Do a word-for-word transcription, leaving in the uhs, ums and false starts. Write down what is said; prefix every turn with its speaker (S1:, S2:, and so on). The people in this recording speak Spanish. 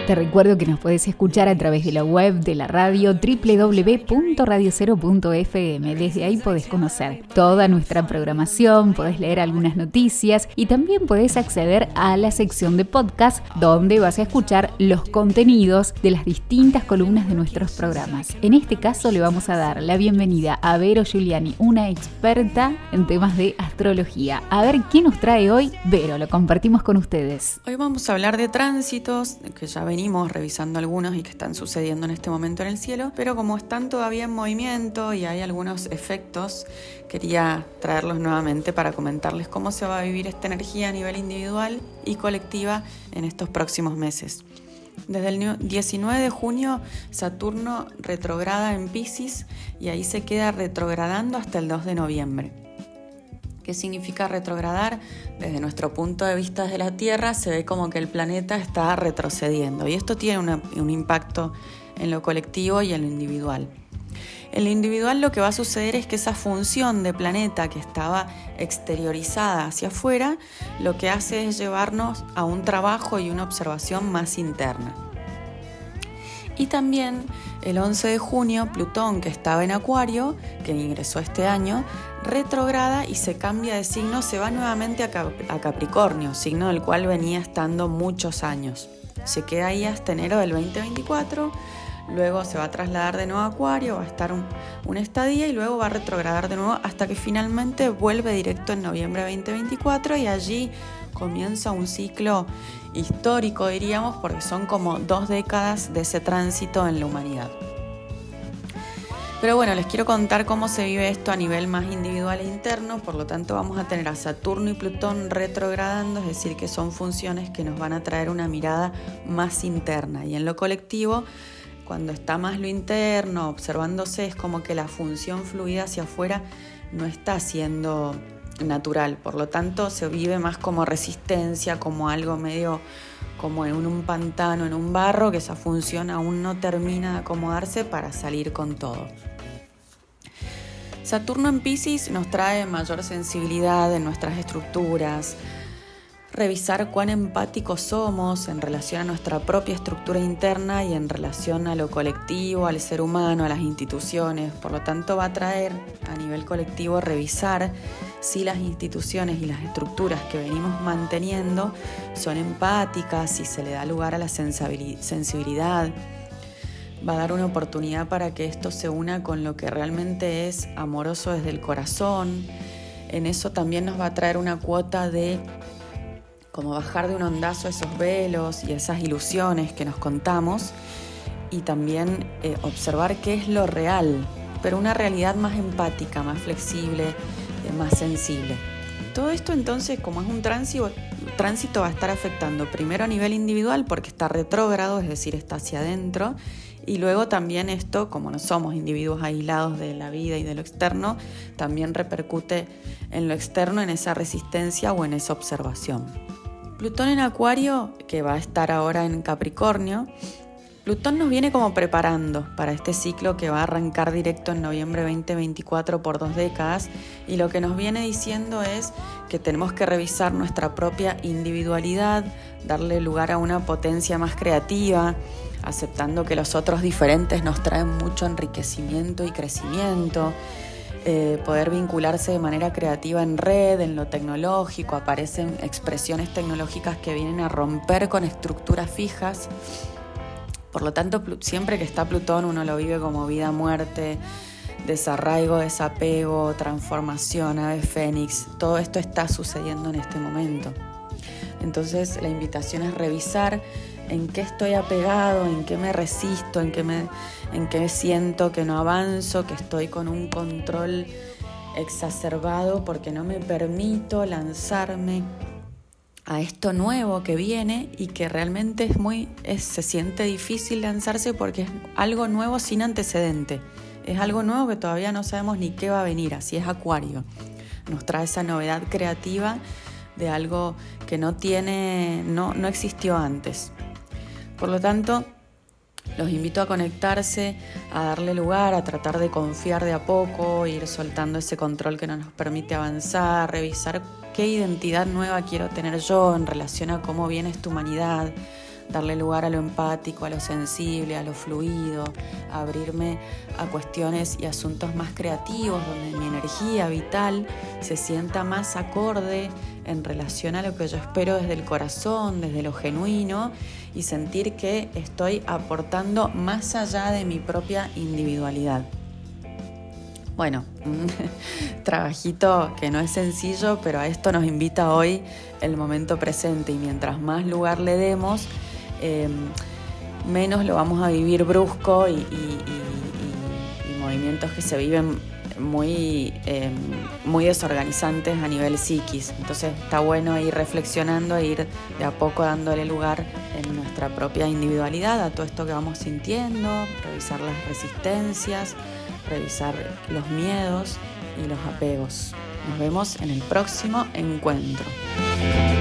S1: Te recuerdo que nos podés escuchar a través de la web de la radio doble u doble u doble u punto radio cero punto efe eme. Desde ahí podés conocer toda nuestra programación, podés leer algunas noticias y también podés acceder a la sección de podcast donde vas a escuchar los contenidos de las distintas columnas de nuestros programas. En este caso le vamos a dar la bienvenida a Vero Giuliani, una experta en temas de astrología. A ver qué nos trae hoy. Vero, lo compartimos con ustedes.
S2: Hoy vamos a hablar de tránsitos, que ya venimos revisando algunos y que están sucediendo en este momento en el cielo, pero como están todavía en movimiento y hay algunos efectos, quería traerlos nuevamente para comentarles cómo se va a vivir esta energía a nivel individual y colectiva en estos próximos meses. Desde el diecinueve de junio, Saturno retrograda en Piscis y ahí se queda retrogradando hasta el dos de noviembre. ¿Qué significa retrogradar? Desde nuestro punto de vista de la Tierra se ve como que el planeta está retrocediendo y esto tiene una, un impacto en lo colectivo y en lo individual. En lo individual lo que va a suceder es que esa función de planeta que estaba exteriorizada hacia afuera, lo que hace es llevarnos a un trabajo y una observación más interna. Y también el once de junio, Plutón, que estaba en Acuario, que ingresó este año, retrograda y se cambia de signo, se va nuevamente a, Cap- a Capricornio, signo del cual venía estando muchos años. Se queda ahí hasta enero del veinte veinticuatro, luego se va a trasladar de nuevo a Acuario, va a estar un, una estadía y luego va a retrogradar de nuevo hasta que finalmente vuelve directo en noviembre veinte veinticuatro y allí comienza un ciclo histórico, diríamos, porque son como dos décadas de ese tránsito en la humanidad. Pero bueno, les quiero contar cómo se vive esto a nivel más individual e interno, por lo tanto vamos a tener a Saturno y Plutón retrogradando, es decir, que son funciones que nos van a traer una mirada más interna. Y en lo colectivo, cuando está más lo interno, observándose, es como que la función fluida hacia afuera no está siendo natural, por lo tanto se vive más como resistencia, como algo medio como en un pantano, en un barro, que esa función aún no termina de acomodarse para salir con todo. Saturno en Piscis nos trae mayor sensibilidad en nuestras estructuras, revisar cuán empáticos somos en relación a nuestra propia estructura interna y en relación a lo colectivo, al ser humano, a las instituciones. Por lo tanto, va a traer a nivel colectivo revisar si las instituciones y las estructuras que venimos manteniendo son empáticas, si se le da lugar a la sensibilidad. Va a dar una oportunidad para que esto se una con lo que realmente es amoroso desde el corazón. En eso también nos va a traer una cuota de como bajar de un ondazo esos velos y esas ilusiones que nos contamos y también eh, observar qué es lo real, pero una realidad más empática, más flexible, eh, más sensible. Todo esto entonces, como es un tránsito, tránsito va a estar afectando primero a nivel individual porque está retrógrado, es decir, está hacia adentro, y luego también esto, como no somos individuos aislados de la vida y de lo externo, también repercute en lo externo, en esa resistencia o en esa observación. Plutón en Acuario, que va a estar ahora en Capricornio, Plutón nos viene como preparando para este ciclo que va a arrancar directo en noviembre veinte veinticuatro por dos décadas, y lo que nos viene diciendo es que tenemos que revisar nuestra propia individualidad, darle lugar a una potencia más creativa, aceptando que los otros diferentes nos traen mucho enriquecimiento y crecimiento. Eh, poder vincularse de manera creativa en red, en lo tecnológico, aparecen expresiones tecnológicas que vienen a romper con estructuras fijas. Por lo tanto, siempre que está Plutón uno lo vive como vida-muerte, desarraigo, desapego, transformación, ave fénix. Todo esto está sucediendo en este momento. Entonces la invitación es revisar en qué estoy apegado, en qué me resisto, en qué, me, en qué siento que no avanzo, que estoy con un control exacerbado porque no me permito lanzarme a esto nuevo que viene y que realmente es muy, es, se siente difícil lanzarse porque es algo nuevo sin antecedente. Es algo nuevo que todavía no sabemos ni qué va a venir, así es Acuario. Nos trae esa novedad creativa de algo que no tiene, no, no existió antes. Por lo tanto, los invito a conectarse, a darle lugar, a tratar de confiar de a poco, ir soltando ese control que no nos permite avanzar, revisar qué identidad nueva quiero tener yo en relación a cómo viene esta humanidad, darle lugar a lo empático, a lo sensible, a lo fluido, abrirme a cuestiones y asuntos más creativos, donde mi energía vital se sienta más acorde en relación a lo que yo espero desde el corazón, desde lo genuino, y sentir que estoy aportando más allá de mi propia individualidad. Bueno, un trabajito que no es sencillo, pero a esto nos invita hoy el momento presente, y mientras más lugar le demos, eh, menos lo vamos a vivir brusco y, y, y, y movimientos que se viven muy, eh, muy desorganizantes a nivel psiquis. Entonces está bueno ir reflexionando e ir de a poco dándole lugar en nuestra propia individualidad a todo esto que vamos sintiendo, revisar las resistencias, revisar los miedos y los apegos. Nos vemos en el próximo encuentro.